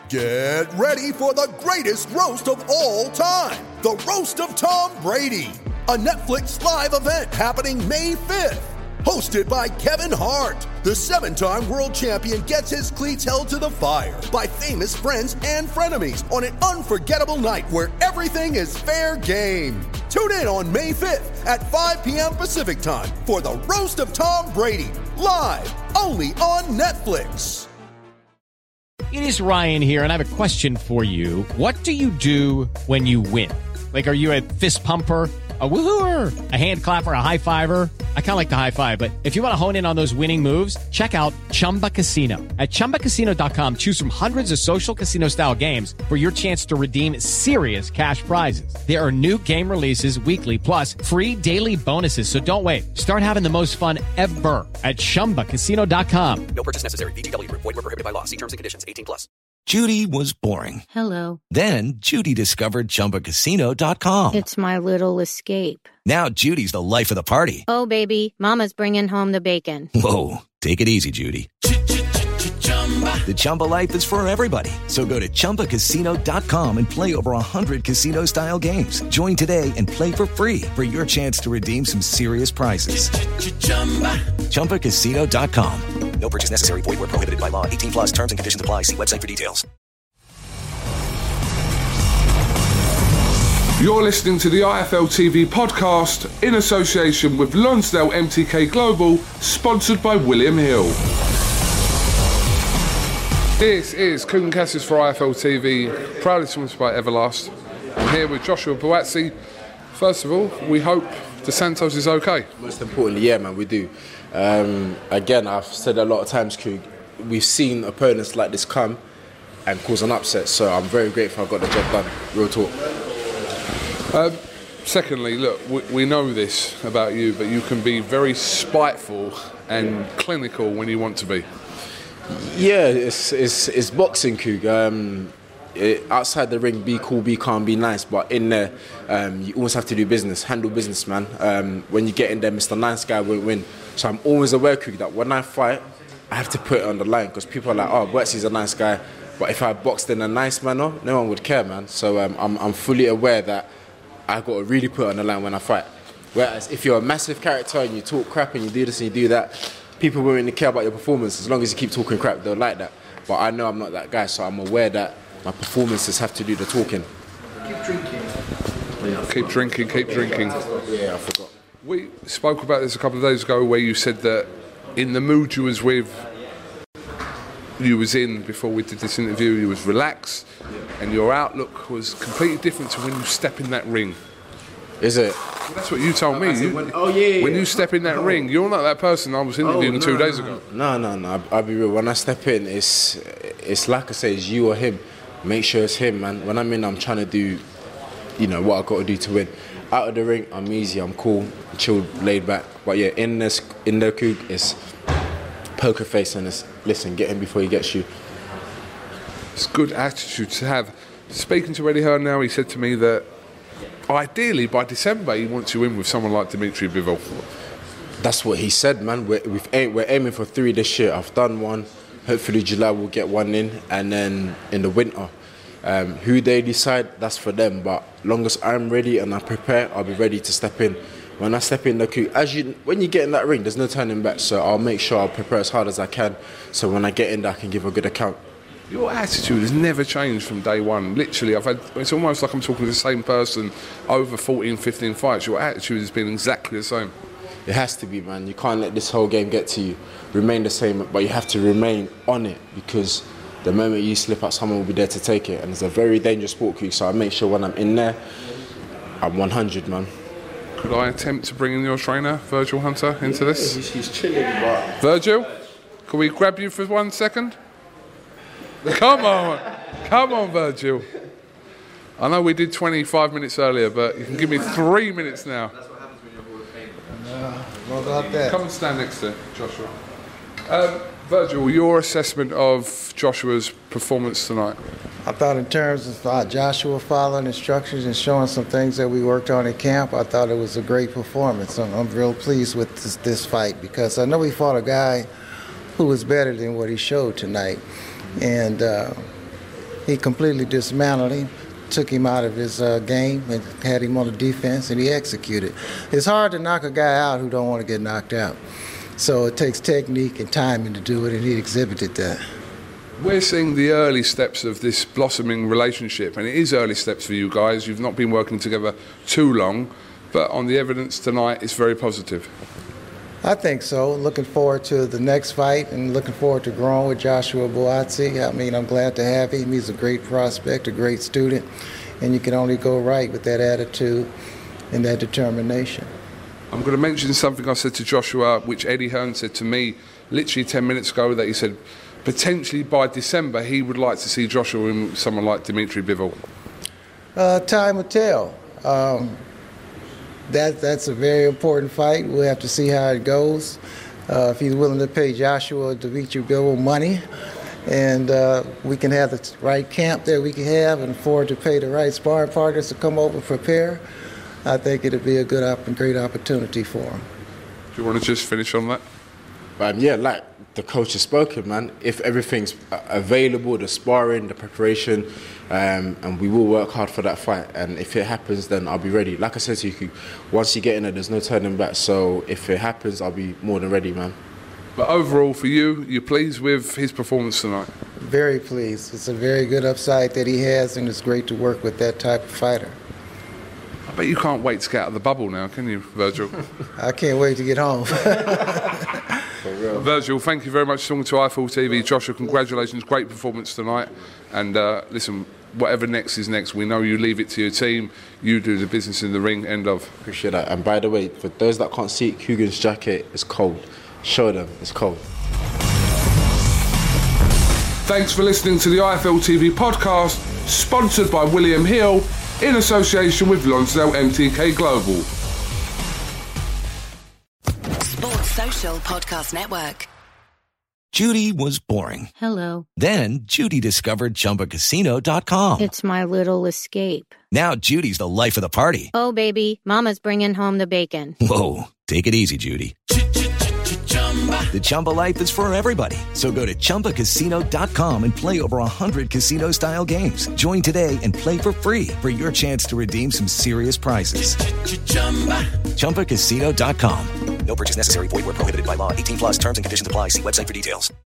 Get ready for the greatest roast of all time, the Roast of Tom Brady, a Netflix live event happening May 5th. Hosted by Kevin Hart, the 7-time world champion gets his cleats held to the fire by famous friends and frenemies on an unforgettable night where everything is fair game. Tune in on May 5th at 5 p.m. Pacific time for the Roast of Tom Brady, live only on Netflix. It is Ryan here, and I have a question for you. What do you do when you win? Like, are you a fist pumper? A woohooer, a hand clapper, a high fiver. I kind of like the high five, but if you want to hone in on those winning moves, check out Chumba Casino. At ChumbaCasino.com, choose from hundreds of social casino style games for your chance to redeem serious cash prizes. There are new game releases weekly, plus free daily bonuses. So don't wait. Start having the most fun ever at ChumbaCasino.com. No purchase necessary. VGW. Void where prohibited by law. See terms and conditions. 18+. Judy was boring. Hello. Then Judy discovered ChumbaCasino.com. It's my little escape. Now Judy's the life of the party. Oh, baby, mama's bringing home the bacon. Whoa, take it easy, Judy. The Chumba life is for everybody. So go to ChumbaCasino.com and play over 100 casino-style games. Join today and play for free for your chance to redeem some serious prizes. ChumbaCasino.com. No purchase necessary. Void where prohibited by law. 18+. Terms and conditions apply. See website for details. You're listening to the IFL TV podcast in association with Lonsdale MTK Global, sponsored by William Hill. This is Kugan Cassius for IFL TV, proudly sponsored by Everlast. I'm here with Joshua Buatsi. First of all, we hope Dos Santos is okay. Most importantly, yeah, man, we do. Again, I've said a lot of times, Kug, we've seen opponents like this come and cause an upset, so I'm very grateful I got the job done. Real talk. Secondly, look, we know this about you, but you can be very spiteful and clinical when you want to be. Yeah, it's boxing, Kug. Outside the ring, be cool, be calm, be nice, but in there, you always have to do business, handle business, man. When you get in there, Mr. Nice Guy won't win. So I'm always aware, Kug, that when I fight, I have to put it on the line, because people are like, oh, Buatsi's a nice guy, but if I boxed in a nice manner, no one would care, man. So I'm fully aware that I got to really put it on the line when I fight. Whereas if you're a massive character and you talk crap and you do this and you do that, people won't really care about your performance. As long as you keep talking crap, they'll like that. But I know I'm not that guy, so I'm aware that my performances have to do the talking. Keep drinking. Keep drinking. Yeah, I forgot. We spoke about this a couple of days ago, where you said that in the mood you was in before we did this interview, you was relaxed, and your outlook was completely different to when you step in that ring. Is it? Well, that's what you told me. When you step in that ring, you're not that person I was interviewing 2 days ago. No. I'll be real. When I step in, it's like I say, it's you or him. Make sure it's him, man. When I'm in, I'm trying to do, what I've got to do to win. Out of the ring, I'm easy, I'm cool, chilled, laid back. But yeah, in the Coug, it's poker face and it's, listen, get him before he gets you. It's good attitude to have. Speaking to Eddie Hearn now, he said to me that ideally by December he wants you in with someone like Dimitri Bivol. That's what he said, man. We're aiming for 3 this year. I've done 1. Hopefully July we'll get 1 in, and then in the winter. Who they decide, that's for them. But long as I'm ready and I prepare, I'll be ready to step in. When I step in the queue, when you get in that ring, there's no turning back. So I'll make sure I'll prepare as hard as I can. So when I get in there, I can give a good account. Your attitude has never changed from day one. Literally, it's almost like I'm talking to the same person over 14, 15 fights. Your attitude has been exactly the same. It has to be, man. You can't let this whole game get to you. Remain the same, but you have to remain on it, because the moment you slip up, someone will be there to take it. And it's a very dangerous sport, Creek, so I make sure when I'm in there, I'm 100, man. Could I attempt to bring in your trainer, Virgil Hunter, into this? He's chilling, but... Virgil, can we grab you for 1 second? Come on, Virgil. I know we did 25 minutes earlier, but you can give me 3 minutes now. That's what happens when you're Hall of Fame. What about that? Come and stand next to Joshua. Virgil, your assessment of Joshua's performance tonight? I thought in terms of Joshua following instructions and showing some things that we worked on in camp, I thought it was a great performance. I'm real pleased with this fight, because I know we fought a guy who was better than what he showed tonight. And he completely dismantled him, took him out of his game and had him on the defense, and he executed. It's hard to knock a guy out who don't want to get knocked out. So it takes technique and timing to do it, and he exhibited that. We're seeing the early steps of this blossoming relationship, and it is early steps for you guys. You've not been working together too long, but on the evidence tonight, it's very positive. I think so. Looking forward to the next fight and looking forward to growing with Joshua Buatsi. I mean, I'm glad to have him. He's a great prospect, a great student, and you can only go right with that attitude and that determination. I'm going to mention something I said to Joshua, which Eddie Hearn said to me literally 10 minutes ago, that he said potentially by December he would like to see Joshua and someone like Dimitri Bivol. Time will tell. That's a very important fight. We'll have to see how it goes. If he's willing to pay Joshua Dimitri Bivol money, and we can have the right camp that we can have and afford to pay the right sparring partners to come over and prepare, I think it'll be a great opportunity for him. Do you want to just finish on that? Yeah, like the coach has spoken, man. If everything's available, the sparring, the preparation, and we will work hard for that fight. And if it happens, then I'll be ready. Like I said to you, once you get in there, there's no turning back. So if it happens, I'll be more than ready, man. But overall, for you, you're pleased with his performance tonight? Very pleased. It's a very good upside that he has, and it's great to work with that type of fighter. I bet you can't wait to get out of the bubble now, can you, Virgil? I can't wait to get home. Virgil, thank you very much for talking to IFL TV. Joshua, congratulations, great performance tonight. And listen, whatever next is next, we know you leave it to your team. You do the business in the ring, end of. Appreciate that. And by the way, for those that can't see it, Kugan's jacket is cold. Show them, it's cold. Thanks for listening to the IFL TV podcast, sponsored by William Hill, in association with Lonsdale MTK Global. Sports Social Podcast Network. Judy was boring. Hello. Then Judy discovered ChumbaCasino.com. It's my little escape. Now Judy's the life of the party. Oh, baby, mama's bringing home the bacon. Whoa, take it easy, Judy. The Chumba life is for everybody. So go to ChumbaCasino.com and play over 100 casino-style games. Join today and play for free for your chance to redeem some serious prizes. ChumbaCasino.com. No purchase necessary. Void where prohibited by law. 18+ terms and conditions apply. See website for details.